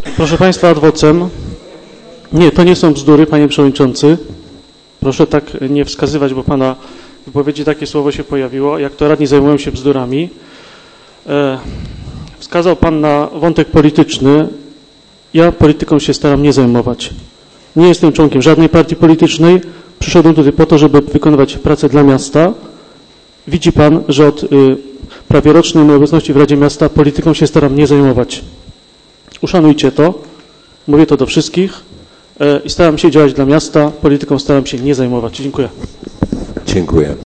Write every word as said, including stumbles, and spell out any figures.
Proszę Państwa, ad vocem. Nie, to nie są bzdury, Panie Przewodniczący. Proszę tak nie wskazywać, bo Pana wypowiedzi takie słowo się pojawiło, jak to radni zajmują się bzdurami. E, wskazał Pan na wątek polityczny. Ja polityką się staram nie zajmować. Nie jestem członkiem żadnej partii politycznej. Przyszedłem tutaj po to, żeby wykonywać pracę dla miasta. Widzi Pan, że od y, prawie rocznej mojej obecności w Radzie Miasta polityką się staram nie zajmować. Uszanujcie to. Mówię to do wszystkich. Y, I staram się działać dla miasta. Polityką staram się nie zajmować. Dziękuję. Dziękuję.